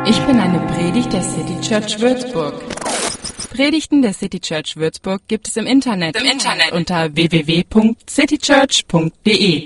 Ich bin eine Predigt der City Church Würzburg. Predigten der City Church Würzburg gibt es im Internet unter www.citychurch.de.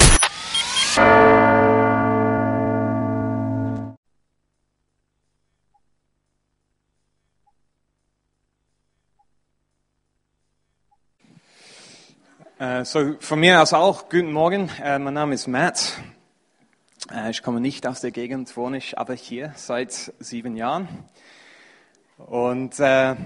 So von mir aus auch, guten Morgen, mein Name ist Matt. Ich komme nicht aus der Gegend, wohne ich aber hier seit 7 Jahren. Und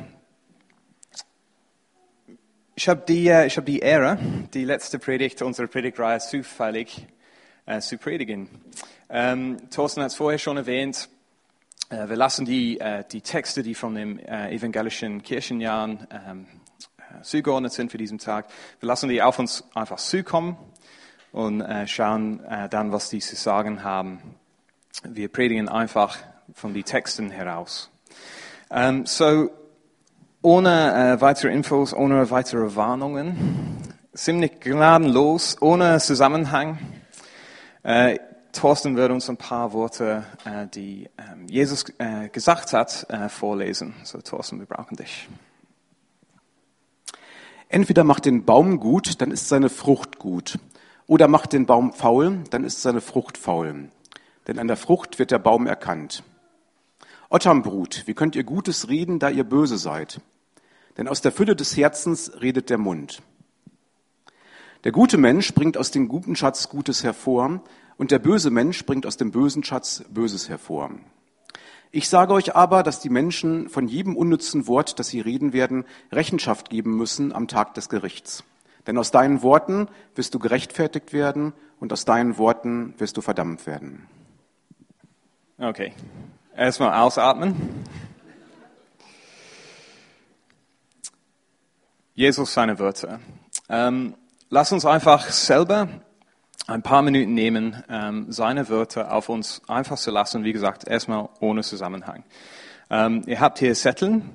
ich habe die Ehre, die letzte Predigt unserer Predigtreihe zufällig zu predigen. Thorsten hat es vorher schon erwähnt, wir lassen die Texte, die von den evangelischen Kirchenjahren zugeordnet sind für diesen Tag, wir lassen die auf uns einfach zukommen und schauen dann, was die zu sagen haben. Wir predigen einfach von den Texten heraus. So, ohne weitere Infos, ohne weitere Warnungen, ziemlich gnadenlos, ohne Zusammenhang. Thorsten wird uns ein paar Worte, die Jesus gesagt hat, vorlesen. So, Thorsten, wir brauchen dich. Entweder macht den Baum gut, dann ist seine Frucht gut. Oder macht den Baum faul, dann ist seine Frucht faul. Denn an der Frucht wird der Baum erkannt. Otternbrut, wie könnt ihr Gutes reden, da ihr böse seid? Denn aus der Fülle des Herzens redet der Mund. Der gute Mensch bringt aus dem guten Schatz Gutes hervor, und der böse Mensch bringt aus dem bösen Schatz Böses hervor. Ich sage euch aber, dass die Menschen von jedem unnützen Wort, das sie reden werden, Rechenschaft geben müssen am Tag des Gerichts. Denn aus deinen Worten wirst du gerechtfertigt werden und aus deinen Worten wirst du verdammt werden. Okay, erstmal ausatmen. Jesus, seine Wörter. Lass uns einfach selber ein paar Minuten nehmen, seine Wörter auf uns einfach zu lassen. Wie gesagt, erstmal ohne Zusammenhang. Ihr habt hier Zetteln,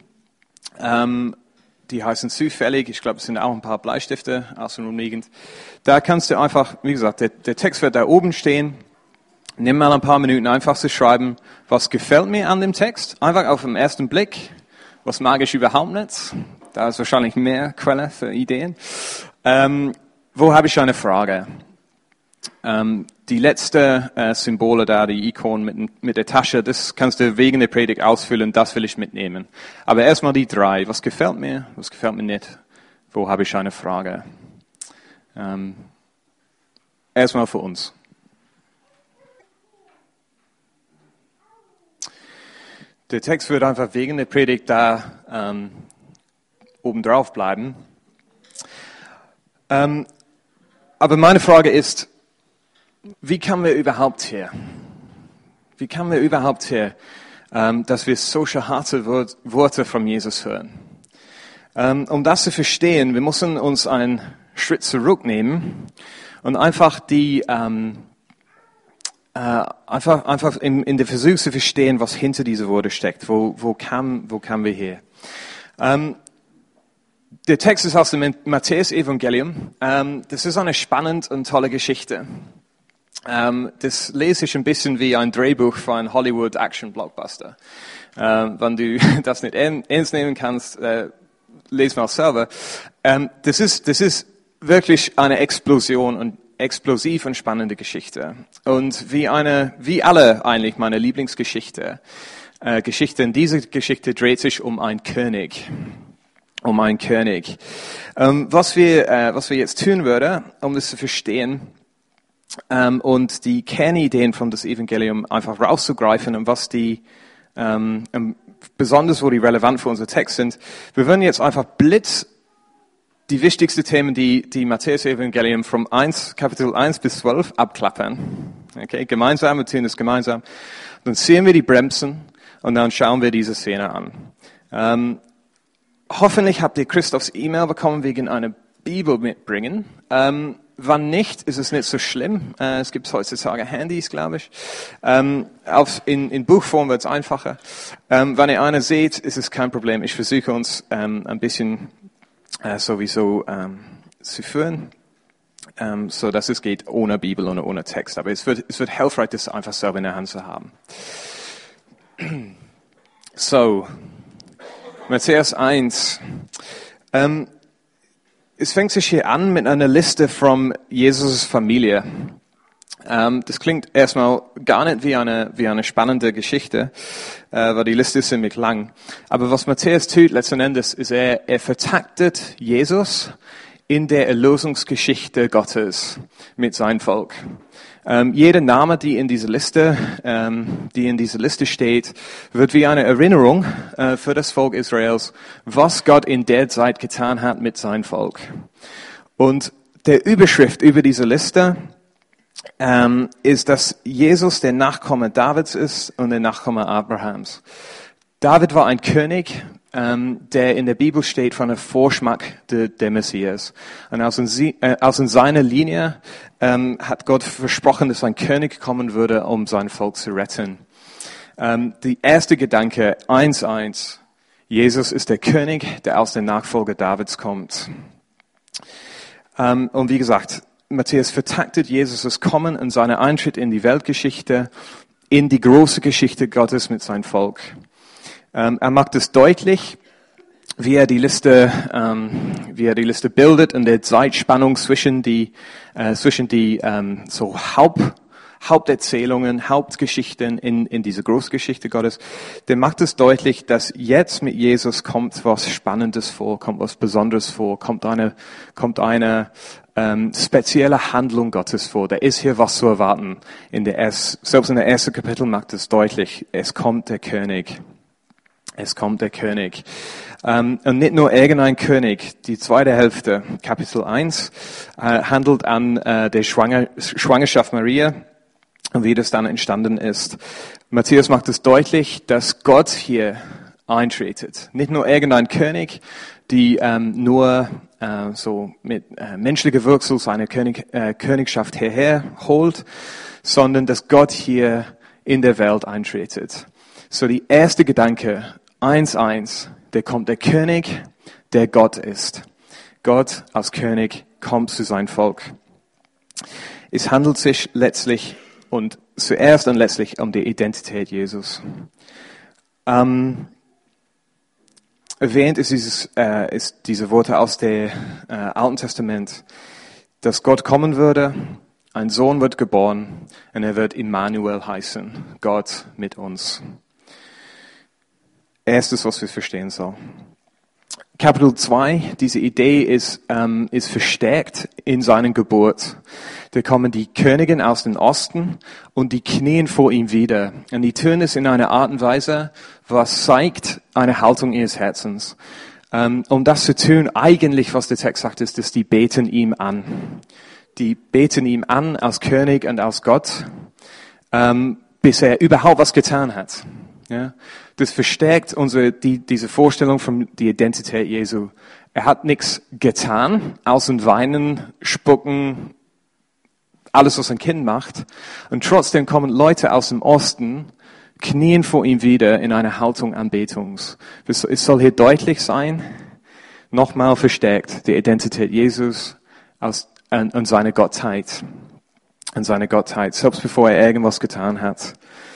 die heißen zufällig. Ich glaube, es sind auch ein paar Bleistifte außenrum liegend. Da kannst du einfach, wie gesagt, der Text wird da oben stehen. Nimm mal ein paar Minuten einfach zu schreiben, was gefällt mir an dem Text. Einfach auf den ersten Blick. Was mag ich überhaupt nicht? Da ist wahrscheinlich mehr Quelle für Ideen. Wo habe ich eine Frage? Die letzte Symbole da, die Ikonen mit der Tasche, das kannst du wegen der Predigt ausfüllen, das will ich mitnehmen. Aber erstmal die 3. Was gefällt mir nicht? Wo habe ich eine Frage? Erstmal für uns. Der Text wird einfach wegen der Predigt da oben drauf bleiben. Aber meine Frage ist, wie kamen wir überhaupt her? Dass wir solche harte Worte von Jesus hören? Um das zu verstehen, wir müssen uns einen Schritt zurücknehmen und einfach einfach in der Versuch zu verstehen, was hinter diese Worte steckt. Wo kamen wir her? Der Text ist aus dem Matthäus-Evangelium. Das ist eine spannende und tolle Geschichte. Das lese ich ein bisschen wie ein Drehbuch für einen Hollywood-Action-Blockbuster. Wenn du das nicht ernst nehmen kannst, lese mal selber. Das ist wirklich eine Explosion und explosiv und spannende Geschichte. Und wie alle eigentlich meine Lieblingsgeschichte, diese Geschichte dreht sich um einen König. Was wir jetzt tun würden, um das zu verstehen, und die Kernideen von das Evangelium einfach rauszugreifen und was die, besonders wo die relevant für unser Text sind. Wir würden jetzt einfach die wichtigsten Themen, die Matthäus-Evangelium vom Kapitel 1 bis 12 abklappern. Okay, gemeinsam, wir tun das gemeinsam. Dann ziehen wir die Bremsen und dann schauen wir diese Szene an. Hoffentlich habt ihr Christophs E-Mail bekommen wegen einer Bibel mitbringen. Wann nicht, ist es nicht so schlimm. Es gibt heutzutage Handys, glaube ich. In Buchform wird es einfacher. Wenn ihr eine seht, ist es kein Problem. Ich versuche uns ein bisschen sowieso zu führen, so dass es geht ohne Bibel und ohne Text. Aber es wird hilfreich, das einfach selber in der Hand zu haben. So, Matthäus 1. Es fängt sich hier an mit einer Liste von Jesus' Familie. Das klingt erstmal gar nicht wie eine spannende Geschichte, weil die Liste ist ziemlich lang. Aber was Matthäus tut letzten Endes, ist er vertaktet Jesus in der Erlösungsgeschichte Gottes mit seinem Volk. Jeder Name, die in dieser Liste steht, wird wie eine Erinnerung für das Volk Israels, was Gott in der Zeit getan hat mit seinem Volk. Und der Überschrift über diese Liste ist, dass Jesus der Nachkomme Davids ist und der Nachkomme Abrahams. David war ein König, der in der Bibel steht von der Vorschmack der Messias. Und aus in seiner Linie hat Gott versprochen, dass ein König kommen würde, um sein Volk zu retten. Die erste Gedanke, 1:1, Jesus ist der König, der aus der Nachfolge Davids kommt. Und wie gesagt, Matthäus vertaktet Jesus' Kommen und seinen Eintritt in die Weltgeschichte, in die große Geschichte Gottes mit seinem Volk. Er macht es deutlich, wie er die Liste bildet und der Zeitspannung zwischen die Haupterzählungen, Hauptgeschichten in diese Großgeschichte Gottes. Der macht es deutlich, dass jetzt mit Jesus kommt was Spannendes vor, kommt was Besonderes vor, kommt eine spezielle Handlung Gottes vor. Da ist hier was zu erwarten. Selbst in der ersten Kapitel macht es deutlich, es kommt der König. Es kommt der König. Und nicht nur irgendein König. Die zweite Hälfte, Kapitel 1, handelt an der Schwangerschaft Maria und wie das dann entstanden ist. Matthäus macht es deutlich, dass Gott hier eintretet. Nicht nur irgendein König, die nur so mit menschlicher Wurzel seine Königschaft hierher holt, sondern dass Gott hier in der Welt eintretet. So die erste Gedanke, 1:1, der kommt der König, der Gott ist. Gott als König kommt zu seinem Volk. Es handelt sich letztlich und zuerst und letztlich um die Identität Jesus. Erwähnt ist diese Worte aus dem Alten Testament, dass Gott kommen würde, ein Sohn wird geboren und er wird Immanuel heißen, Gott mit uns. Erstes, was wir verstehen sollen. Kapitel 2, diese Idee ist verstärkt in seiner Geburt. Da kommen die Königin aus dem Osten und die knien vor ihm wieder. Und die tun es in einer Art und Weise, was zeigt eine Haltung ihres Herzens. Um das zu tun, eigentlich, was der Text sagt, ist, dass die beten ihm an. Die beten ihm an als König und als Gott, bis er überhaupt was getan hat. Ja, das verstärkt diese Vorstellung von der Identität Jesu. Er hat nichts getan, außer weinen, spucken, alles, was ein Kind macht. Und trotzdem kommen Leute aus dem Osten, knien vor ihm wieder in einer Haltung Anbetungs. Es soll hier deutlich sein, nochmal verstärkt, die Identität Jesus und seine Gottheit. Und seine Gottheit, selbst bevor er irgendwas getan hat.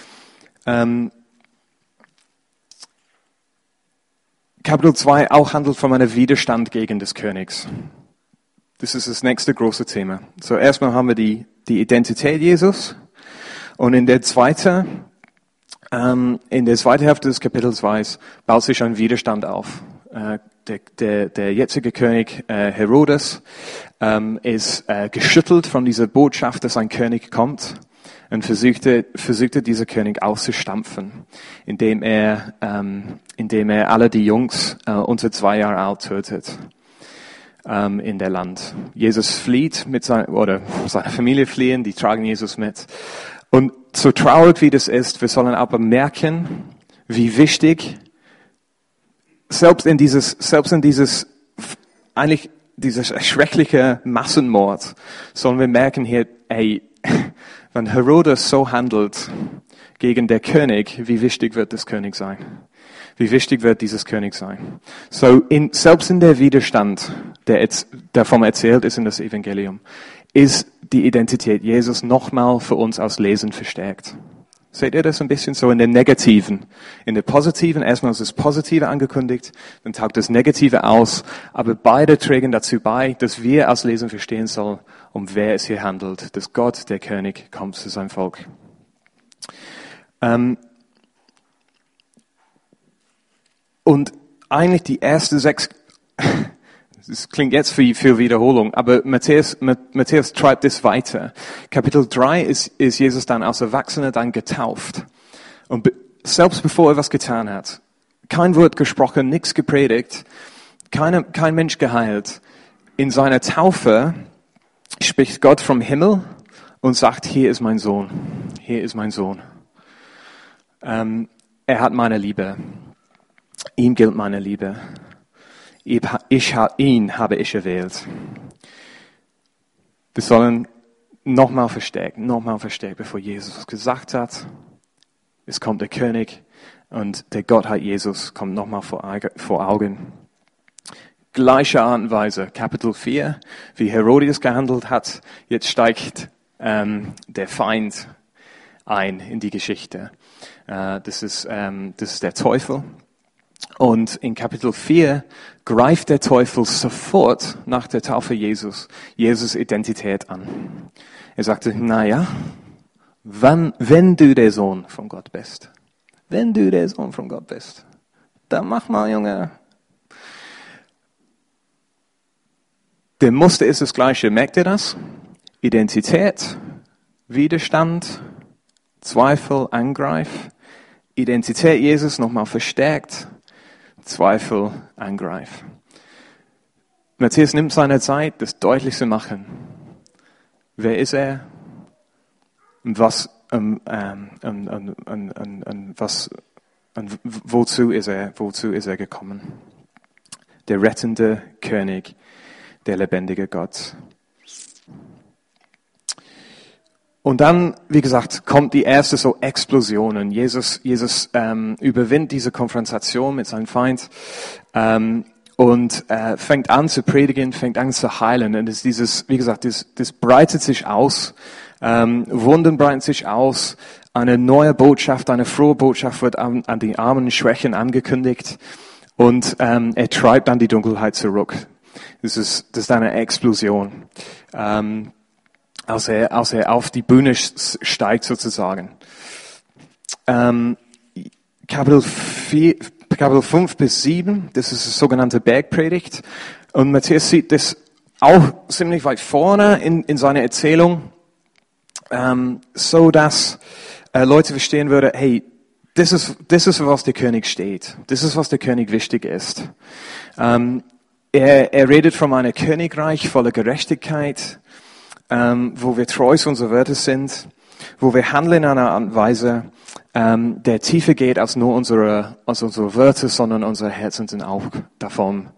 Kapitel 2 auch handelt von einem Widerstand gegen des Königs. Das ist das nächste große Thema. So erstmal haben wir die Identität Jesus und in der zweiten Hälfte des Kapitels 2 baut sich ein Widerstand auf. Der jetzige König Herodes ist geschüttelt von dieser Botschaft, dass ein König kommt. Und versuchte dieser König auszustampfen, indem er alle die Jungs unter 2 Jahre alt tötet in der Land. Jesus flieht seine Familie fliehen, die tragen Jesus mit. Und so traurig wie das ist, wir sollen aber merken, wie wichtig selbst in dieses schreckliche Massenmord sollen wir merken hier, wenn Herodes so handelt gegen der König, wie wichtig wird das König sein? Wie wichtig wird dieses König sein? So, selbst in der Widerstand, der davon erzählt ist in das Evangelium, ist die Identität Jesus nochmal für uns als Lesen verstärkt. Seht ihr das ein bisschen so in der Negativen? In der Positiven, erstmal ist das Positive angekündigt, dann taugt das Negative aus, aber beide trägen dazu bei, dass wir als Leser verstehen sollen, um wer es hier handelt, dass Gott, der König, kommt zu seinem Volk. Und eigentlich die ersten 6, das klingt jetzt wie viel Wiederholung, aber Matthäus treibt es weiter. Kapitel 3 ist Jesus dann als Erwachsener dann getauft. Und selbst bevor er was getan hat, kein Wort gesprochen, nichts gepredigt, kein Mensch geheilt. In seiner Taufe spricht Gott vom Himmel und sagt, hier ist mein Sohn, hier ist mein Sohn. Er hat meine Liebe. Ihm gilt meine Liebe. Ihn habe ich erwählt. Wir sollen nochmal verstärkt, bevor Jesus gesagt hat, es kommt der König und der Gottheit Jesus kommt nochmal vor Augen. Gleiche Art und Weise, Kapitel 4, wie Herodes gehandelt hat, jetzt steigt der Feind ein in die Geschichte. Das ist der Teufel. Und in Kapitel 4 greift der Teufel sofort nach der Taufe Jesus Identität an. Er sagte, wenn du der Sohn von Gott bist, dann mach mal, Junge. Der Muster ist das Gleiche, merkt ihr das? Identität, Widerstand, Zweifel, Angreif. Identität Jesus nochmal verstärkt. Zweifel, Angreif. Matthäus nimmt seine Zeit, das deutlich zu machen. Wer ist er? Und wozu ist er gekommen? Der rettende König, der lebendige Gott. Und dann, wie gesagt, kommt die erste so Explosion. Jesus überwindet diese Konfrontation mit seinem Feind und fängt an zu predigen, fängt an zu heilen. Und das breitet sich aus. Wunden breiten sich aus. Eine neue Botschaft, eine frohe Botschaft wird an die Armen und Schwächen angekündigt. Und er treibt dann die Dunkelheit zurück. Das ist eine Explosion. Als er auf die Bühne steigt sozusagen. Kapitel 5 bis 7, das ist das sogenannte Bergpredigt. Und Matthäus sieht das auch ziemlich weit vorne in seiner Erzählung, so dass Leute verstehen würden, hey, das ist, was der König steht. Das ist, was der König wichtig ist. Er redet von einem Königreich voller Gerechtigkeit, wo wir treu zu unseren Wörtern sind, wo wir handeln in einer Art und Weise, der tiefer geht als nur unsere Wörter, sondern unsere Herzen sind auch davon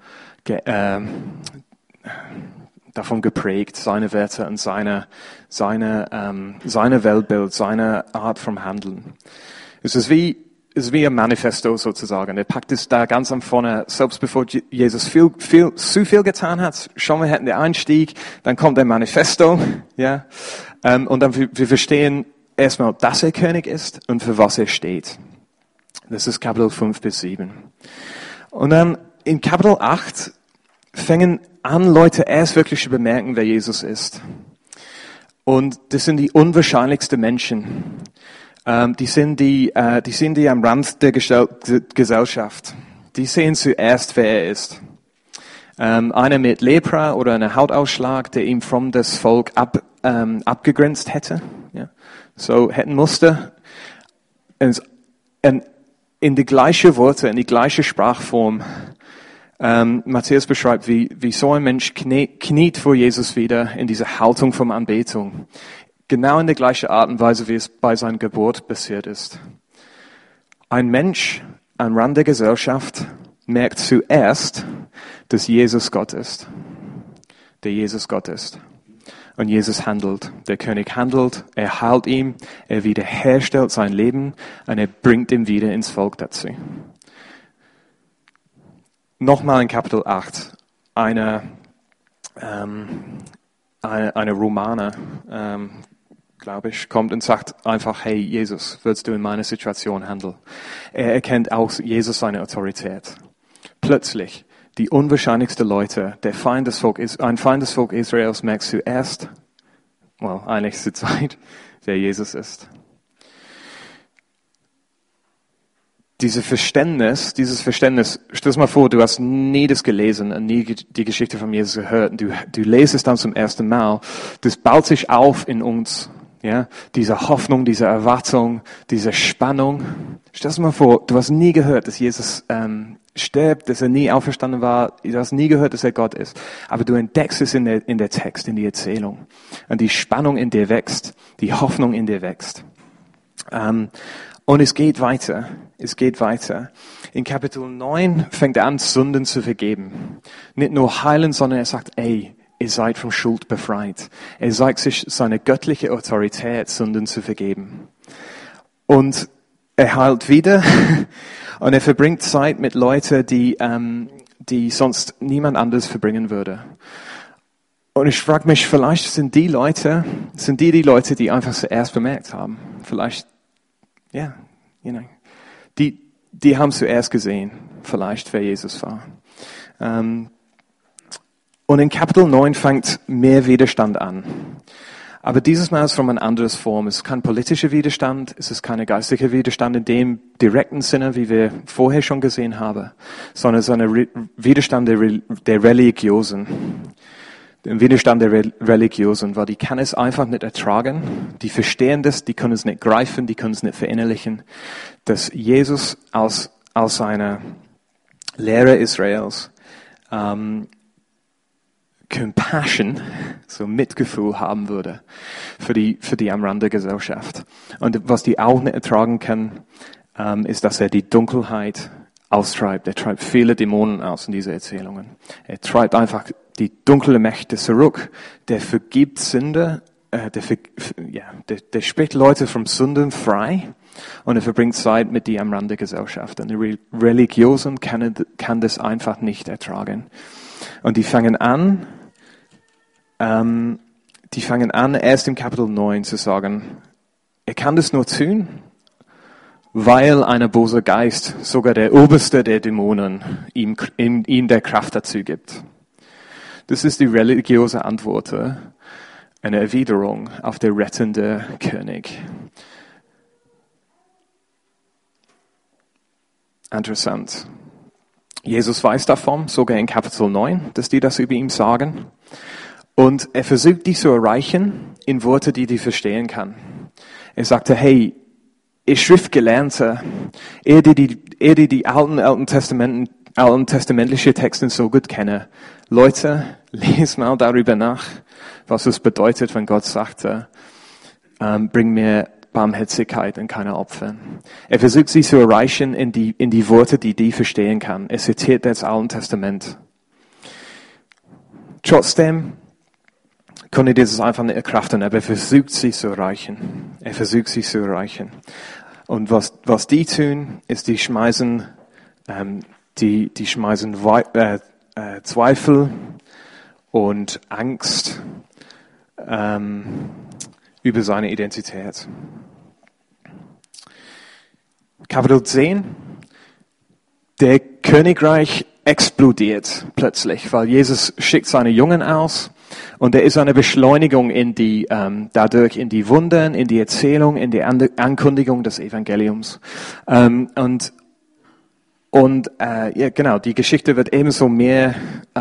geprägt, seine Werte und seine Weltbild, seine Art vom Handeln. Es ist wie ein Manifesto sozusagen. Er packt es da ganz am vorne, selbst bevor Jesus zu viel getan hat. Schon wir hätten den Einstieg, dann kommt der Manifesto, ja. Und dann wir verstehen erstmal, dass er König ist und für was er steht. Das ist Kapitel 5 bis 7. Und dann in Kapitel 8 fangen an, Leute erst wirklich zu bemerken, wer Jesus ist. Und das sind die unwahrscheinlichsten Menschen. Die sind die am Rand der Gesellschaft. Die sehen zuerst, wer er ist. Einer mit Lepra oder einem Hautausschlag, der ihm vom das Volk abgegrenzt hätte. Ja. So hätten musste. In die gleiche Worte, in die gleiche Sprachform. Matthäus beschreibt, wie so ein Mensch kniet vor Jesus wieder in dieser Haltung von Anbetung. Genau in der gleichen Art und Weise, wie es bei seiner Geburt passiert ist. Ein Mensch am Rand der Gesellschaft merkt zuerst, dass Jesus Gott ist. Der Jesus Gott ist. Und Jesus handelt. Der König handelt, er heilt ihn, er wiederherstellt sein Leben und er bringt ihn wieder ins Volk dazu. Nochmal in Kapitel 8. Eine Romane, glaube ich, kommt und sagt einfach, hey Jesus, würdest du in meiner Situation handeln? Er erkennt auch Jesus seine Autorität. Plötzlich, die unwahrscheinlichsten Leute, ein Feind des Volk Israels merkt zuerst, eigentlich zur Zeit, wer Jesus ist. Dieses Verständnis, stell dir mal vor, du hast nie das gelesen und nie die Geschichte von Jesus gehört und du lesest es dann zum ersten Mal. Das baut sich auf in uns, ja, diese Hoffnung, diese Erwartung, diese Spannung. Stell dir mal vor, du hast nie gehört, dass Jesus stirbt, dass er nie auferstanden war, du hast nie gehört, dass er Gott ist. Aber du entdeckst es in der Text, in die Erzählung. Und die Spannung in dir wächst, die Hoffnung in dir wächst. Und es geht weiter. In Kapitel 9 fängt er an, Sünden zu vergeben. Nicht nur heilen, sondern er sagt, ihr seid von Schuld befreit. Er zeigt sich seine göttliche Autorität, Sünden zu vergeben. Und er heilt wieder und er verbringt Zeit mit Leuten, die sonst niemand anderes verbringen würde. Und ich frage mich, vielleicht sind die Leute, die einfach zuerst bemerkt haben. Vielleicht, ja, die haben zuerst gesehen, vielleicht, wer Jesus war. Und in Kapitel 9 fängt mehr Widerstand an. Aber dieses Mal ist es von einer anderen Form. Es ist kein politischer Widerstand, es ist kein geistlicher Widerstand in dem direkten Sinne, wie wir vorher schon gesehen haben, sondern es ist ein Widerstand der Religiösen. Der Widerstand der Religiösen, weil die kann es einfach nicht ertragen. Die verstehen das, die können es nicht greifen, die können es nicht verinnerlichen, dass Jesus aus seiner Lehre Israels Compassion, so Mitgefühl haben würde für die am Rand der Gesellschaft. Und was die auch nicht ertragen kann, ist, dass er die Dunkelheit austreibt. Er treibt viele Dämonen aus in diese Erzählungen. Er treibt einfach die dunklen Mächte zurück. Der vergibt Sünde, der spricht Leute vom Sünden frei und er verbringt Zeit mit die am Rand der Gesellschaft. Und die Religiösen kann das einfach nicht ertragen. Und die fangen an, erst im Kapitel 9 zu sagen, er kann das nur tun, weil ein böser Geist, sogar der oberste der Dämonen, ihm der Kraft dazu gibt. Das ist die religiöse Antwort, eine Erwiderung auf den rettenden König. Interessant. Jesus weiß davon, sogar in Kapitel 9, dass die das über ihn sagen. Und er versucht, die zu erreichen in Worte, die verstehen kann. Er sagte, hey, ihr Schriftgelernte, ihr die alten testamentliche Texte so gut kennen, Leute, lest mal darüber nach, was es bedeutet, wenn Gott sagte, bring mir Barmherzigkeit und keine Opfer. Er versucht, sie zu erreichen in die Worte, die verstehen kann. Er zitiert das Alte Testament. Trotzdem konnte dieses einfach nicht erkraften, aber er versucht, sie zu erreichen. Und was die tun, ist, die schmeißen Zweifel und Angst über seine Identität. Kapitel 10. Der Königreich explodiert plötzlich, weil Jesus schickt seine Jungen aus und er ist eine Beschleunigung dadurch in die Wundern, in die Erzählung, in die Ankündigung des Evangeliums. Die Geschichte wird ebenso mehr,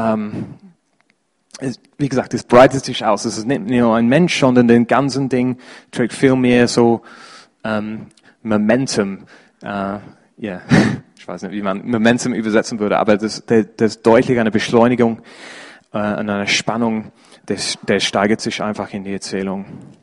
wie gesagt, es breitet sich aus. Es ist nicht nur ein Mensch, sondern den ganzen Ding trägt viel mehr so Momentum. Ich weiß nicht, wie man Momentum übersetzen würde, aber das ist deutlich eine Beschleunigung und eine Spannung, der steigert sich einfach in die Erzählung.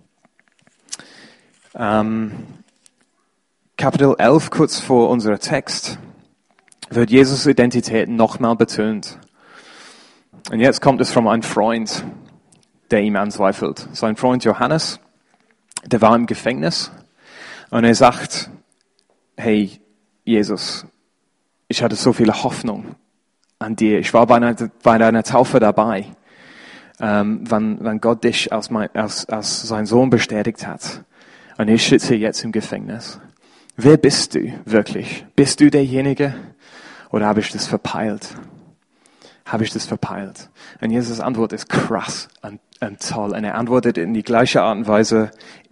Kapitel 11, kurz vor unserem Text, wird Jesus' Identität nochmal betont. Und jetzt kommt es von einem Freund, der ihm anzweifelt. Sein Freund Johannes, der war im Gefängnis und er sagt, hey, Jesus, ich hatte so viel Hoffnung an dir. Ich war bei deiner Taufe dabei. wann Gott dich als sein Sohn bestätigt hat. Und ich sitze jetzt im Gefängnis. Wer bist du wirklich? Bist du derjenige? Oder habe ich das verpeilt? Habe ich das verpeilt? Und Jesus' Antwort ist krass und toll. Und er antwortet in die gleiche Art und Weise,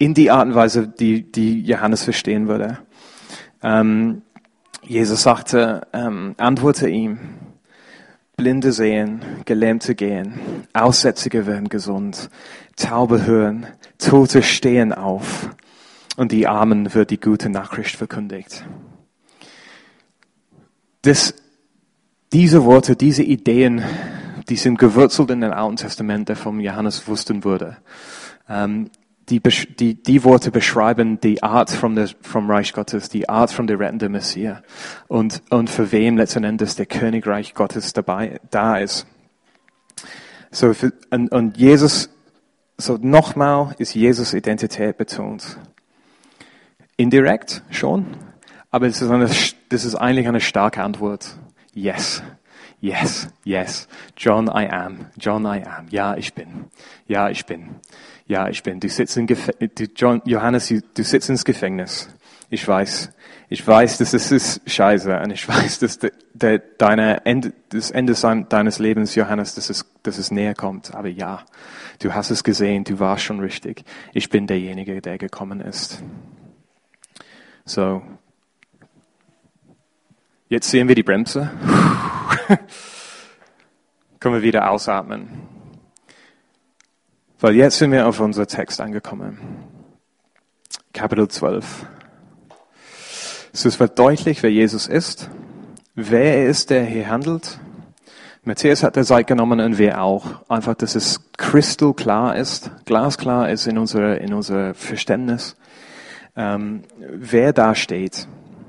die Johannes verstehen würde. Jesus sagte, antworte ihm, Blinde sehen, Gelähmte gehen, Aussätzige werden gesund, Taube hören, Tote stehen auf und die Armen wird die gute Nachricht verkündigt. Diese Worte, diese Ideen, die sind gewurzelt in den Alten Testament, der vom Johannes wussten wurde. Die Worte beschreiben die Art vom Reich Gottes, die Art von der rettende Messias und für wem letzten Endes der Königreich Gottes da ist. Und Jesus, nochmal ist Jesus Identität betont. Indirekt schon, aber es ist eigentlich eine starke Antwort. Yes. Yes, yes. John, I am. John, I am. Ja, ich bin. Ja, ich bin. Ja, ich bin. Du sitzt Johannes, du sitzt ins Gefängnis. Ich weiß, dass es ist scheiße und ich weiß, dass das Ende deines Lebens, Johannes, dass es näher kommt. Aber ja, du hast es gesehen, du warst schon richtig. Ich bin derjenige, der gekommen ist. So. Jetzt sehen wir die Bremse. Können wir wieder ausatmen. Weil jetzt sind wir auf unser Text angekommen. Kapitel 12. Es wird deutlich, wer Jesus ist, wer er ist, der hier handelt. Matthäus hat der Zeit genommen und wir auch. Einfach, dass es kristallklar ist, glasklar ist in unser Verständnis, wer da steht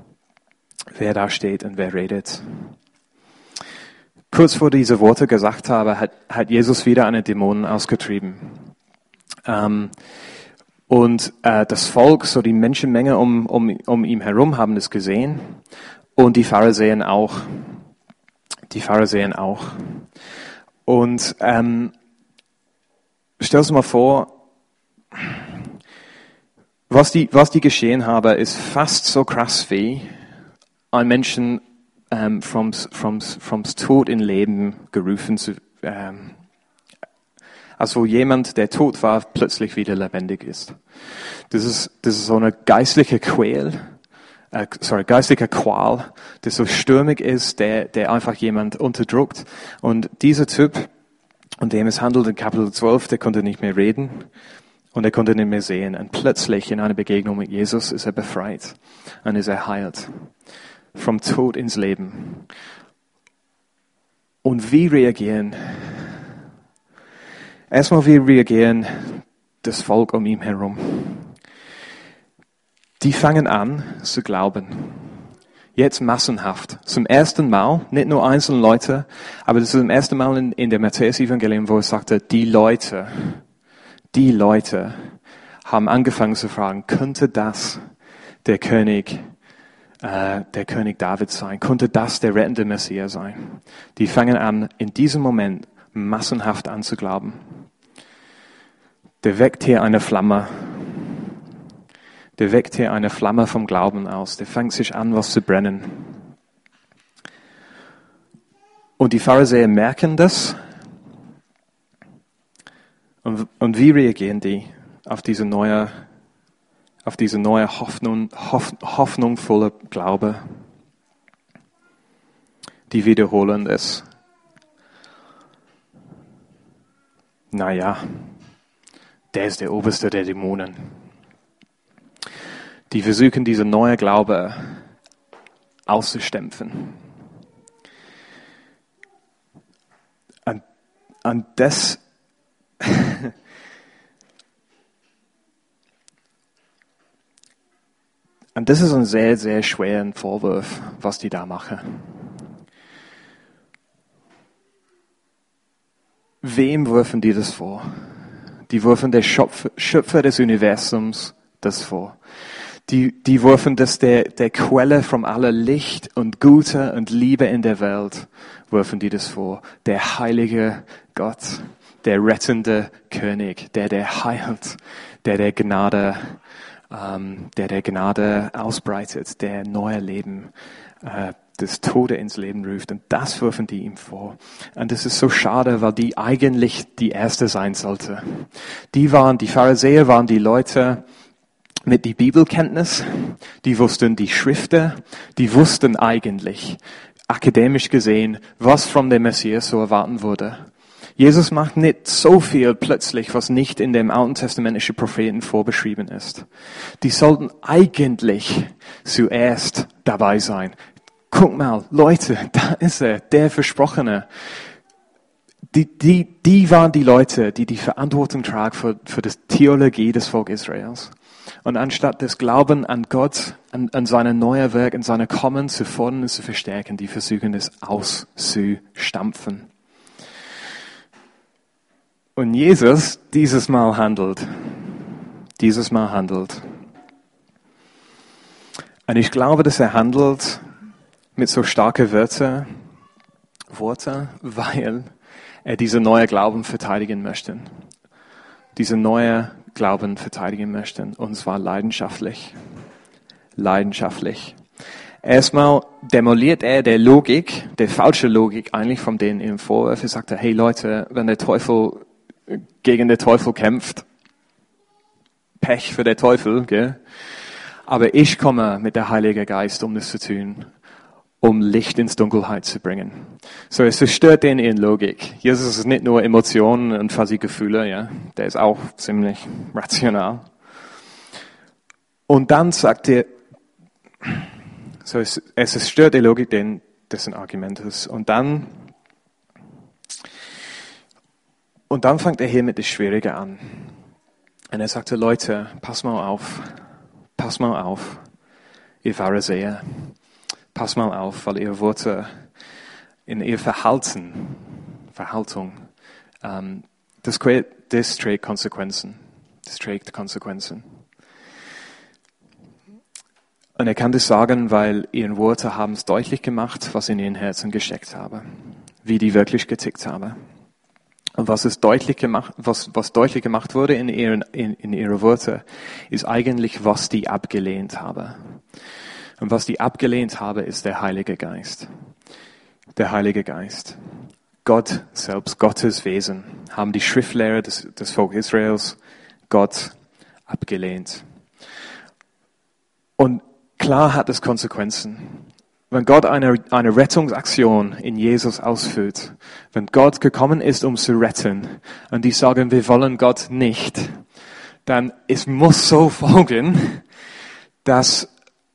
und wer redet. Kurz vor diese Worte gesagt habe, hat Jesus wieder eine Dämonen ausgetrieben. Das Volk, so die Menschenmenge um ihn herum, haben das gesehen. Und die Pharisäer auch. Und stell dir mal vor, was die geschehen habe, ist fast so krass wie ein Menschen vom Tod in Leben gerufen zu also jemand, der tot war, plötzlich wieder lebendig ist. Das ist so eine geistliche Qual, der so stürmig ist, der einfach jemand unterdrückt. Und dieser Typ, um dem es handelt in Kapitel 12, der konnte nicht mehr reden und er konnte nicht mehr sehen. Und plötzlich in einer Begegnung mit Jesus ist er befreit und ist er heilt. Vom Tod ins Leben. Und wie reagieren? Erstmal, wie reagieren das Volk um ihn herum? Die fangen an zu glauben. Jetzt massenhaft. Zum ersten Mal, nicht nur einzelne Leute, aber das ist das erste Mal in der Matthäus-Evangelium, wo es sagte, die Leute haben angefangen zu fragen, könnte das der König David sein? Konnte das der rettende Messias sein? Die fangen an, in diesem Moment massenhaft an zu glauben. Der weckt hier eine Flamme. Der weckt hier eine Flamme vom Glauben aus. Der fängt sich an, was zu brennen. Und die Pharisäer merken das. Und wie reagieren die auf diese neue hoffnungsvolle Glaube? Die wiederholen es. Naja, der ist der Oberste der Dämonen. Die versuchen, diese neue Glaube auszustempfen. Und das Und das ist ein sehr, sehr schwerer Vorwurf, was die da machen. Wem werfen die das vor? Die werfen der Schöpfer des Universums das vor. Die werfen das der Quelle von aller Licht und Gute und Liebe in der Welt, werfen die das vor. Der heilige Gott, der rettende König, der heilt, der Gnade ausbreitet, der neue Leben, das Tode ins Leben ruft. Und das werfen die ihm vor. Und das ist so schade, weil die eigentlich die Erste sein sollte. Die Pharisäer waren die Leute mit die Bibelkenntnis, die wussten die Schriften, die wussten eigentlich, akademisch gesehen, was von dem Messias so erwarten wurde. Jesus macht nicht so viel plötzlich, was nicht in dem Alten Testamentischen Propheten vorbeschrieben ist. Die sollten eigentlich zuerst dabei sein. Guck mal, Leute, da ist er, der Versprochene. Die waren die Leute, die Verantwortung tragen für die Theologie des Volkes Israels. Und anstatt das Glauben an Gott, an seine neue Werk, an seine Kommen zu fordern und zu verstärken, die versuchen es auszustampfen. Und Jesus dieses Mal handelt. Und ich glaube, dass er handelt mit so starken Worten, weil er diese neue Glauben verteidigen möchte. Diese neue Glauben verteidigen möchte. Und zwar leidenschaftlich. Erstmal demoliert er der falsche Logik eigentlich von denen im Vorwurf. Er sagt, hey Leute, wenn der Teufel gegen den Teufel kämpft, Pech für den Teufel, gell? Aber ich komme mit der Heilige Geist, um das zu tun, um Licht ins Dunkelheit zu bringen. So, es zerstört den in Logik. Jesus ist nicht nur Emotionen und fuzzy Gefühle, ja. Der ist auch ziemlich rational. Und dann sagt er, so, es zerstört die Logik dessen Argumentes. Und dann fängt er hier mit das Schwierige an. Und er sagte, Leute, pass mal auf, ihr Pharisäer, pass mal auf, weil ihr Worte in ihr Verhaltung, das trägt Konsequenzen. Und er kann das sagen, weil ihre Worte haben es deutlich gemacht, was in ihren Herzen gesteckt habe, wie die wirklich getickt habe. Und was deutlich gemacht wurde in ihre Worte, ist eigentlich, was die abgelehnt habe. Und was die abgelehnt habe, ist der Heilige Geist. Der Heilige Geist. Gott selbst, Gottes Wesen, haben die Schriftlehrer des Volkes Israels Gott abgelehnt. Und klar hat es Konsequenzen. Wenn Gott eine Rettungsaktion in Jesus ausführt, wenn Gott gekommen ist, um zu retten, und die sagen, wir wollen Gott nicht, dann es muss so folgen, dass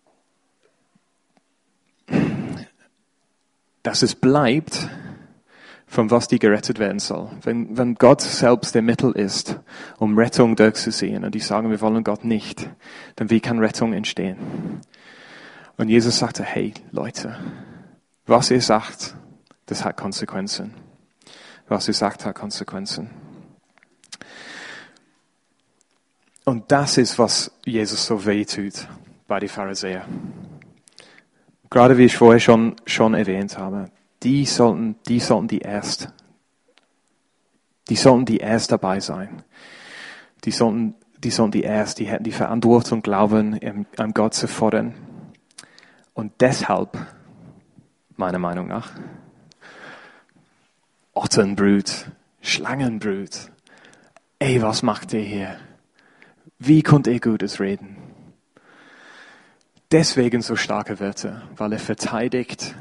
es bleibt, von was die gerettet werden soll. Wenn Gott selbst der Mittel ist, um Rettung durchzuziehen, und die sagen, wir wollen Gott nicht, dann wie kann Rettung entstehen? Und Jesus sagte, hey Leute, was ihr sagt, das hat Konsequenzen. Was ihr sagt, hat Konsequenzen. Und das ist, was Jesus so weh tut bei den Pharisäern. Gerade wie ich vorher schon erwähnt habe, die sollten erst dabei sein. Die hätten die Verantwortung, Glauben an Gott zu fordern. Und deshalb, meiner Meinung nach, Ottenbrut, Schlangenbrut. Ey, was macht ihr hier? Wie könnt ihr Gutes reden? Deswegen so starke Wörter, weil er verteidigt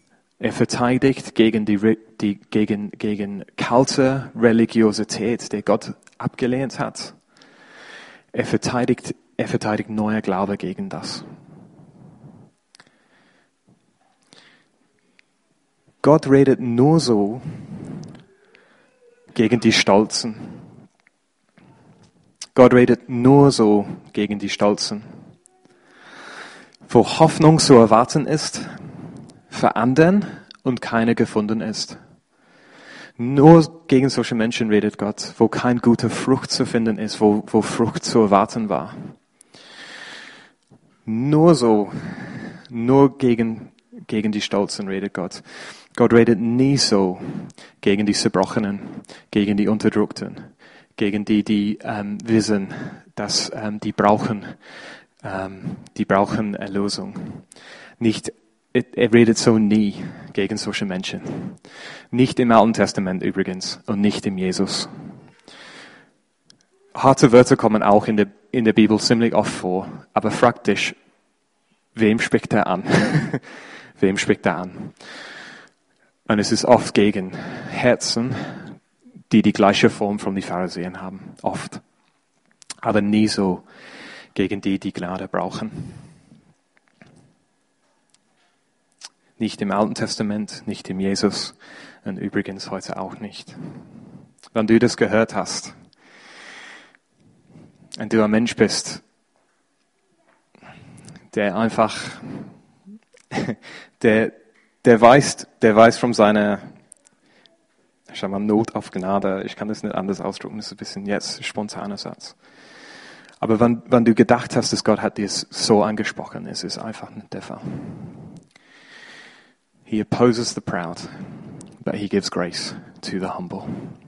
gegen gegen kalte Religiosität, die Gott abgelehnt hat. Er verteidigt neuer Glaube gegen das. Gott redet nur so gegen die Stolzen. Gott redet nur so gegen die Stolzen. Wo Hoffnung zu erwarten ist, verändern und keine gefunden ist. Nur gegen solche Menschen redet Gott, wo keine gute Frucht zu finden ist, wo Frucht zu erwarten war. Nur gegen gegen die Stolzen redet Gott. Gott redet nie so gegen die Zerbrochenen, gegen die Unterdrückten, gegen die wissen, dass die brauchen Erlösung. Er redet so nie gegen solche Menschen. Nicht im Alten Testament übrigens und nicht im Jesus. Harte Wörter kommen auch in der Bibel ziemlich oft vor, aber frag dich, wem spricht er an? Wem spricht er an? Und es ist oft gegen Herzen, die gleiche Form von den Pharisäern haben. Oft. Aber nie so gegen die Gnade brauchen. Nicht im Alten Testament, nicht im Jesus und übrigens heute auch nicht. Wenn du das gehört hast und du ein Mensch bist, der einfach, der weiß von seiner, ich sag mal, Not auf Gnade, ich kann das nicht anders ausdrücken, das ist ein bisschen jetzt spontaner Satz. Aber wenn du gedacht hast, dass Gott hat dir so angesprochen, ist es einfach nicht der Fall. He opposes the proud, but he gives grace to the humble.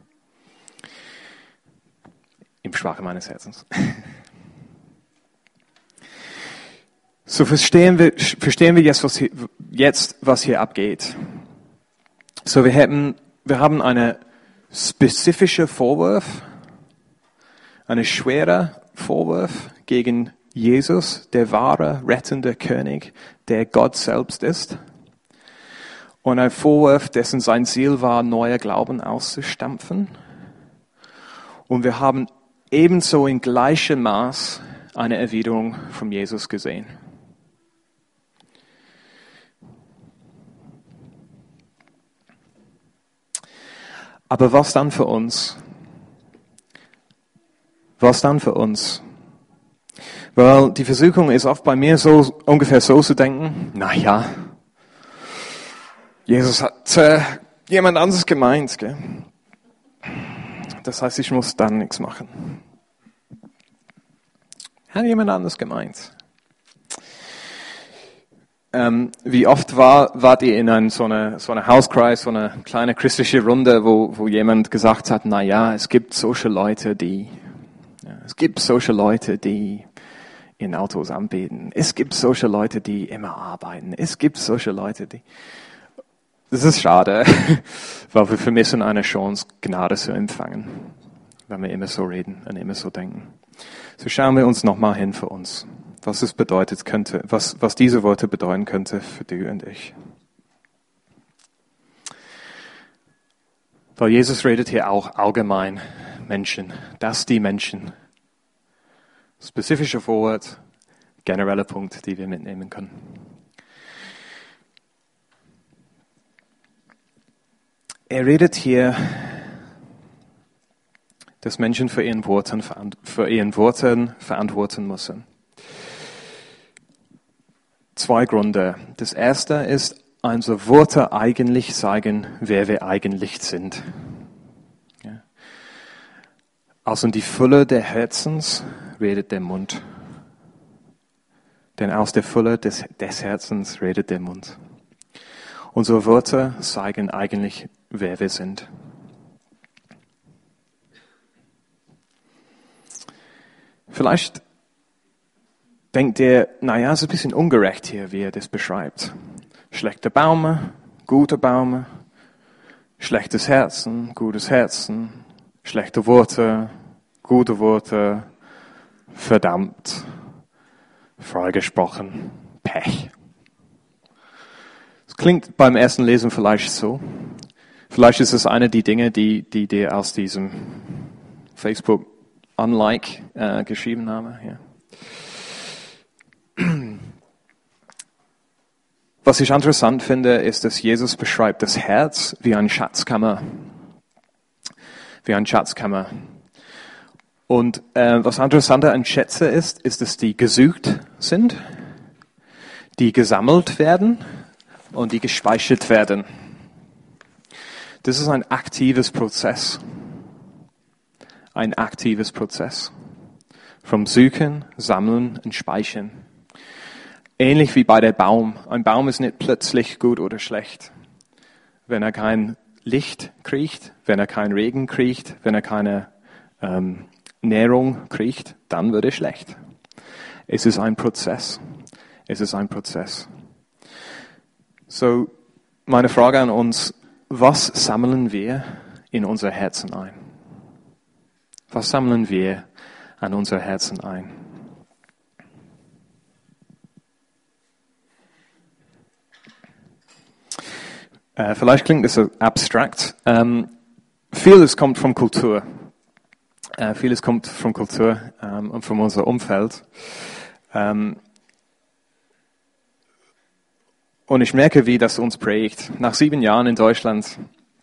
Im Sprache meines Herzens. So verstehen wir jetzt, was hier abgeht. So wir haben eine spezifische Vorwurf, eine schwere Vorwurf gegen Jesus, der wahre, rettende König, der Gott selbst ist. Und ein Vorwurf, dessen sein Ziel war, neue Glauben auszustampfen. Und wir haben ebenso in gleichem Maß eine Erwiderung von Jesus gesehen. Aber was dann für uns? Was dann für uns? Weil die Versuchung ist oft bei mir so ungefähr so zu denken, naja, Jesus hat jemand anderes gemeint, gell? Das heißt, ich muss dann nichts machen. Hat jemand anderes gemeint? Wie oft wart ihr in so einer Hauskreis, so eine kleine christliche Runde, wo jemand gesagt hat, na ja, es gibt solche Leute, die in Autos anbeten. Es gibt solche Leute, die immer arbeiten. Es gibt solche Leute, die... Das ist schade, weil wir vermissen eine Chance, Gnade zu empfangen, wenn wir immer so reden und immer so denken. So schauen wir uns nochmal hin für uns, was es bedeutet könnte, was diese Worte bedeuten könnte für du und ich. Weil Jesus redet hier auch allgemein Menschen, dass die Menschen. Spezifische Vorwort, generelle Punkt, die wir mitnehmen können. Er redet hier, dass Menschen für ihren Worten verantworten müssen. 2 Gründe. Das erste ist, unsere Worte eigentlich sagen, wer wir eigentlich sind. Ja. Aus die Fülle der Herzens redet der Mund. Denn aus der Fülle des Herzens redet der Mund. Unsere Worte zeigen eigentlich, wer wir sind. Vielleicht denkt ihr, naja, es ist ein bisschen ungerecht hier, wie er das beschreibt. Schlechte Baume, gute Baume, schlechtes Herzen, gutes Herzen, schlechte Worte, gute Worte, verdammt, freigesprochen, Pech. Es klingt beim ersten Lesen vielleicht so. Vielleicht ist es eine der Dinge, die dir aus diesem Facebook Unlike geschrieben habe. Ja. Was ich interessant finde, ist, dass Jesus beschreibt das Herz wie eine Schatzkammer. Wie eine Schatzkammer. Und was interessanter an Schätze ist, dass die gesucht sind, die gesammelt werden und die gespeichert werden. Das ist ein aktives Prozess. Ein aktives Prozess. Vom Suchen, Sammeln und Speichern. ähnlich wie bei der Baum. Ein Baum ist nicht plötzlich gut oder schlecht. Wenn er kein Licht kriegt, wenn er keinen Regen kriegt, wenn er keine Nährung kriegt, dann wird er schlecht. Es ist ein Prozess. Es ist ein Prozess. So, meine Frage an uns, was sammeln wir in unser Herzen ein? Was sammeln wir an unser Herzen ein? Vielleicht klingt das so abstrakt. Vieles kommt von Kultur. Vieles kommt von Kultur und von unserem Umfeld. Und ich merke, wie das uns prägt. Nach 7 Jahren in Deutschland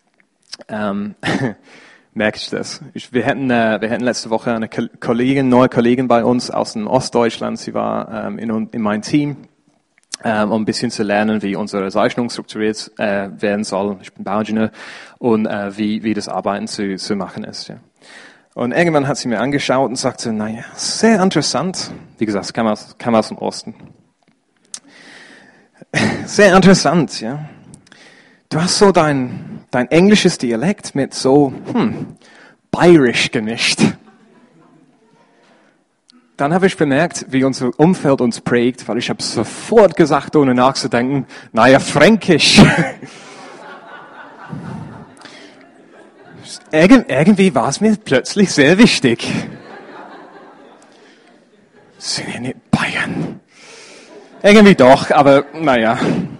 merke ich das. Wir hatten letzte Woche eine neue Kollegin bei uns aus dem Ostdeutschland. Sie war in meinem Team, um ein bisschen zu lernen, wie unsere Zeichnung strukturiert werden soll. Ich bin Bauingenieur und wie das Arbeiten zu machen ist. Ja. Und irgendwann hat sie mir angeschaut und sagte, naja, sehr interessant. Wie gesagt, es kam aus dem Osten. Sehr interessant, ja. Du hast so dein englisches Dialekt mit so bayerisch gemischt. Dann habe ich bemerkt, wie unser Umfeld uns prägt, weil ich habe sofort gesagt, ohne nachzudenken, naja, fränkisch. Irgendwie war es mir plötzlich sehr wichtig. Sind ja nicht Bayern. Irgendwie doch, aber naja.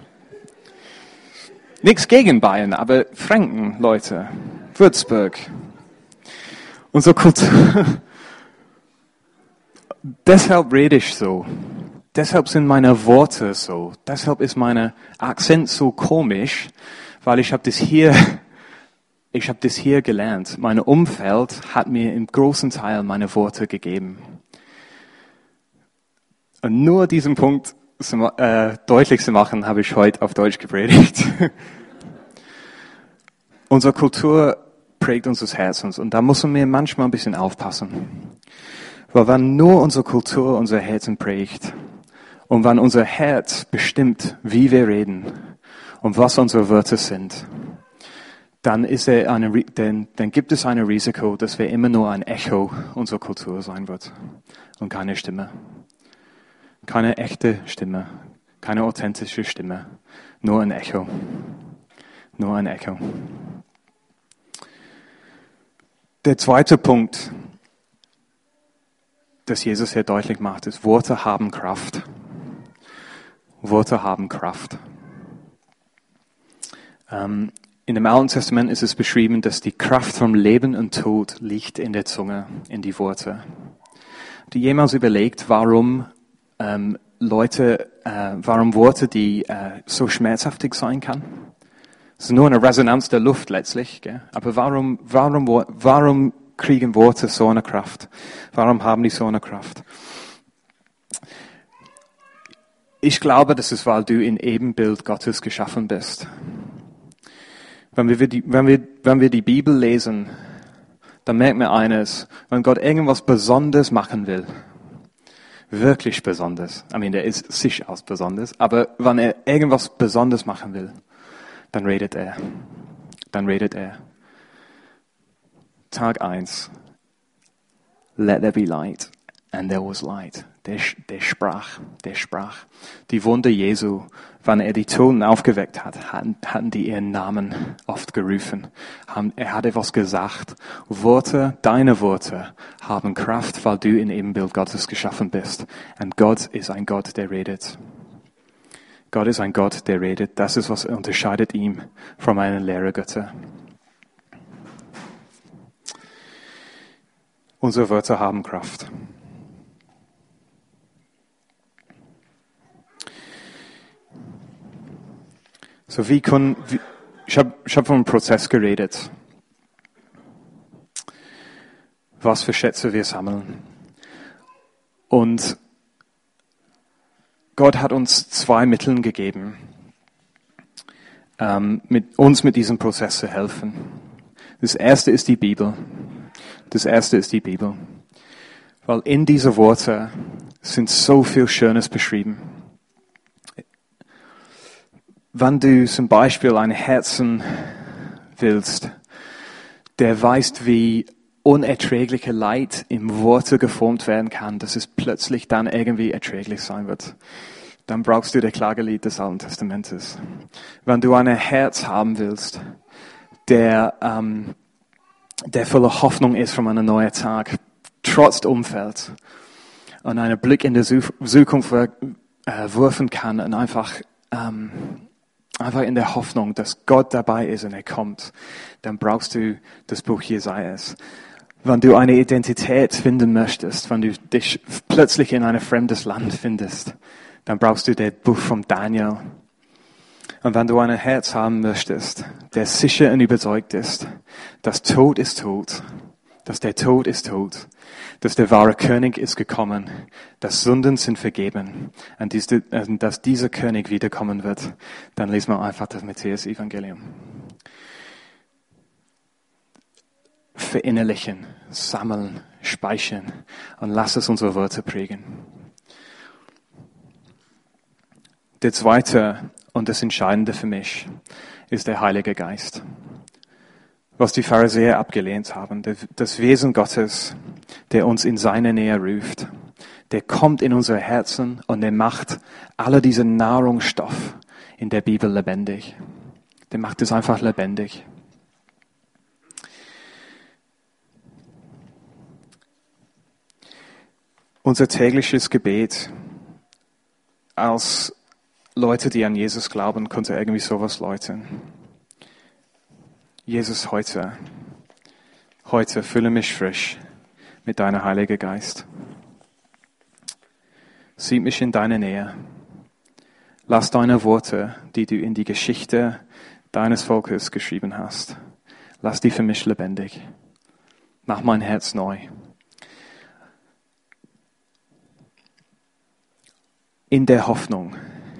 Nichts gegen Bayern, aber Franken, Leute. Würzburg. Unsere Kultur. Deshalb rede ich so. Deshalb sind meine Worte so. Deshalb ist mein Akzent so komisch, weil ich habe das hier gelernt. Mein Umfeld hat mir im großen Teil meine Worte gegeben. Und nur diesen Punkt deutlich zu machen, habe ich heute auf Deutsch gepredigt. Unsere Kultur prägt unseres Herzens und da müssen wir manchmal ein bisschen aufpassen. Weil wenn nur unsere Kultur unser Herzen prägt und wenn unser Herz bestimmt, wie wir reden und was unsere Wörter sind, dann gibt es ein Risiko, dass wir immer nur ein Echo unserer Kultur sein wird und keine Stimme. Keine echte Stimme, keine authentische Stimme, nur ein Echo. Nur ein Echo. Der zweite Punkt, das Jesus hier deutlich macht, ist, Worte haben Kraft. Worte haben Kraft. In dem Alten Testament ist es beschrieben, dass die Kraft vom Leben und Tod liegt in der Zunge, in die Worte. Habt ihr jemals überlegt, warum Worte, die so schmerzhaftig sein kann? Es ist nur eine Resonanz der Luft letztlich, gell? Aber warum kriegen Worte so eine Kraft? Warum haben die so eine Kraft? Ich glaube, das ist, weil du in Ebenbild Gottes geschaffen bist. Wenn wir die Bibel lesen, dann merkt man eines, wenn Gott irgendwas Besonderes machen will, wirklich besonders, der ist sich aus besonders, aber wenn er irgendwas Besonderes machen will, dann redet er. Tag 1. Let there be light. And there was light. Der sprach. Die Wunder Jesu, wenn er die Toten aufgeweckt hat, hatten die ihren Namen oft gerufen. Er hat etwas gesagt. Deine Worte haben Kraft, weil du in Ebenbild Gottes geschaffen bist. Und Gott ist ein Gott, der redet. Gott ist ein Gott, der redet. Das ist, was unterscheidet ihn von einem Lehrergötter. Unsere Wörter haben Kraft. So ich hab von einem Prozess geredet. Was für Schätze wir sammeln. Und Gott hat uns 2 Mittel gegeben, mit diesem Prozess zu helfen. Das erste ist die Bibel. Weil in diese Worte sind so viel Schönes beschrieben. wenn du zum Beispiel ein Herzen willst, der weiß, wie unerträgliche Leid im Worte geformt werden kann, dass es plötzlich dann irgendwie erträglich sein wird, dann brauchst du das Klagelied des Alten Testamentes. Wenn du ein Herz haben willst, der voller Hoffnung ist von einem neuen Tag, trotz Umfeld, und einen Blick in die Zukunft werfen kann und einfach in der Hoffnung, dass Gott dabei ist und er kommt, dann brauchst du das Buch Jesajas. Wenn du eine Identität finden möchtest, wenn du dich plötzlich in ein fremdes Land findest, dann brauchst du das Buch von Daniel. Und wenn du ein Herz haben möchtest, der sicher und überzeugt ist, dass Tod ist tot, dass der Tod ist tot, dass der wahre König ist gekommen, dass Sünden sind vergeben und dass dieser König wiederkommen wird, dann lesen wir einfach das Matthäus-Evangelium. Verinnerlichen, sammeln, speichern und lass es unsere Worte prägen. Der zweite und das Entscheidende für mich ist der Heilige Geist. Was die Pharisäer abgelehnt haben, das Wesen Gottes, der uns in seine Nähe ruft, der kommt in unsere Herzen und der macht alle diese Nahrungsstoff in der Bibel lebendig. Der macht es einfach lebendig. Unser tägliches Gebet als Leute, die an Jesus glauben, konnte irgendwie sowas lauten. Jesus, heute fülle mich frisch mit deiner Heiligen Geist. Sieh mich in deine Nähe. Lass deine Worte, die du in die Geschichte deines Volkes geschrieben hast, lass die für mich lebendig. Mach mein Herz neu. In der Hoffnung,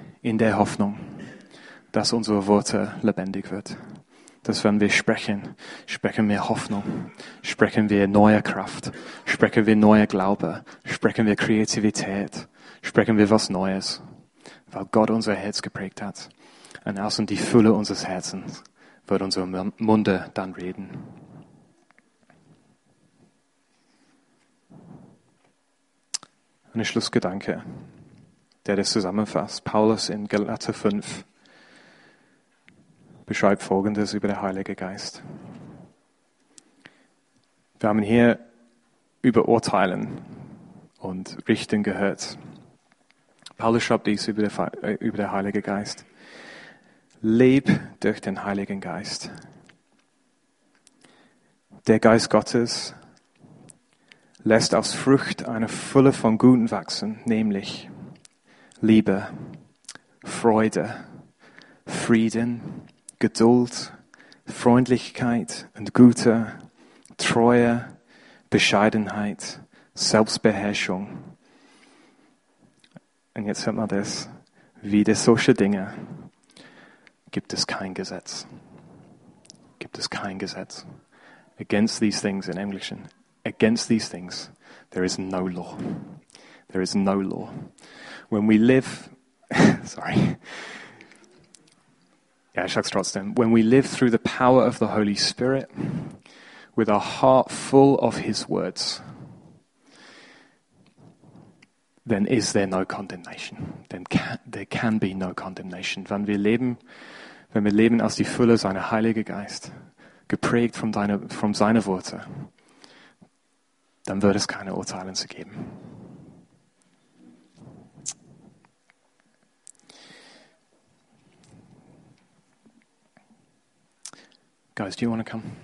dass unsere Worte lebendig wird. Dass wenn wir sprechen wir Hoffnung, sprechen wir neue Kraft, sprechen wir neue Glaube, sprechen wir Kreativität, sprechen wir was Neues, weil Gott unser Herz geprägt hat. Und aus die Fülle unseres Herzens wird unsere Munde dann reden. Ein Schlussgedanke, der das zusammenfasst. Paulus in Galater 5 beschreibt Folgendes über den Heiligen Geist. Wir haben hier über Urteilen und Richten gehört. Paulus schreibt dies über den Heiligen Geist. Leb durch den Heiligen Geist. Der Geist Gottes lässt aus Frucht eine Fülle von Guten wachsen, nämlich Liebe, Freude, Frieden, Geduld, Freundlichkeit und Güte, Treue, Bescheidenheit, Selbstbeherrschung. Und jetzt hört man das. Wider solche Dinge gibt es kein Gesetz. Gibt es kein Gesetz. Against these things in English. Against these things there is no law. There is no law. When we live, ich sag's trotzdem. When we live through the power of the Holy Spirit, with our heart full of His words, then is there no condemnation. Then there can be no condemnation. Wenn wir leben aus die Fülle seiner Heiligen Geist, geprägt von seinen Worten, dann wird es keine Urteile zu geben. Guys, do you want to come?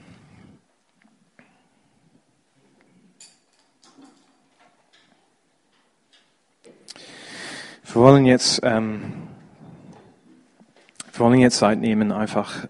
Wir wollen jetzt Zeit nehmen, einfach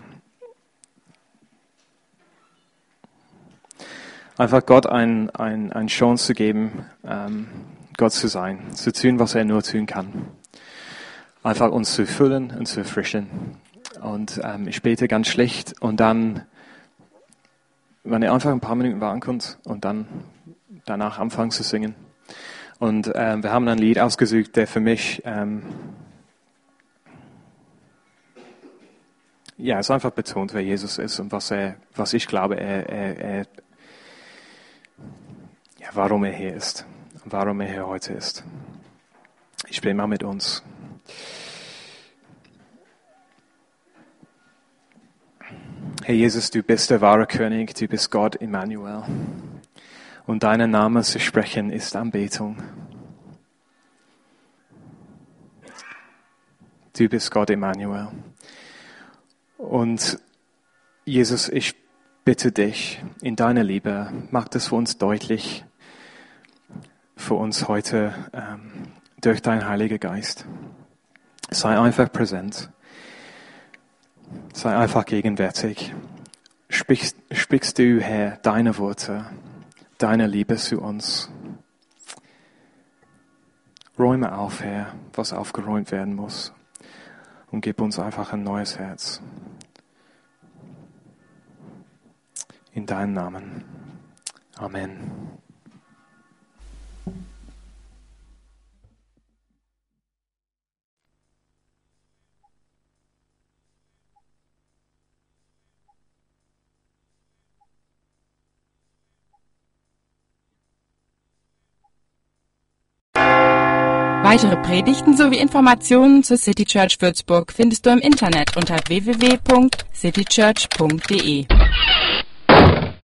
Gott eine Chance zu geben, Gott zu sein, zu tun, was er nur tun kann. Einfach uns zu füllen und zu erfrischen. Und ich bete ganz schlicht und dann, wenn ihr einfach ein paar Minuten warten könnt und dann danach anfangen zu singen. Und wir haben ein Lied ausgesucht, der für mich ja, es einfach betont, wer Jesus ist und was ich glaube, warum er hier ist und warum er hier heute ist. Ich bete mal mit uns. Herr Jesus, du bist der wahre König, du bist Gott Immanuel. Und deinen Namen zu sprechen ist Anbetung. Du bist Gott Immanuel. Und Jesus, ich bitte dich in deiner Liebe, mach das für uns deutlich, für uns heute durch deinen Heiligen Geist. Sei einfach präsent. Sei einfach gegenwärtig. Sprichst du, Herr, deine Worte, deine Liebe zu uns. Räume auf, Herr, was aufgeräumt werden muss. Und gib uns einfach ein neues Herz. In deinem Namen. Amen. Weitere Predigten sowie Informationen zur City Church Würzburg findest du im Internet unter www.citychurch.de.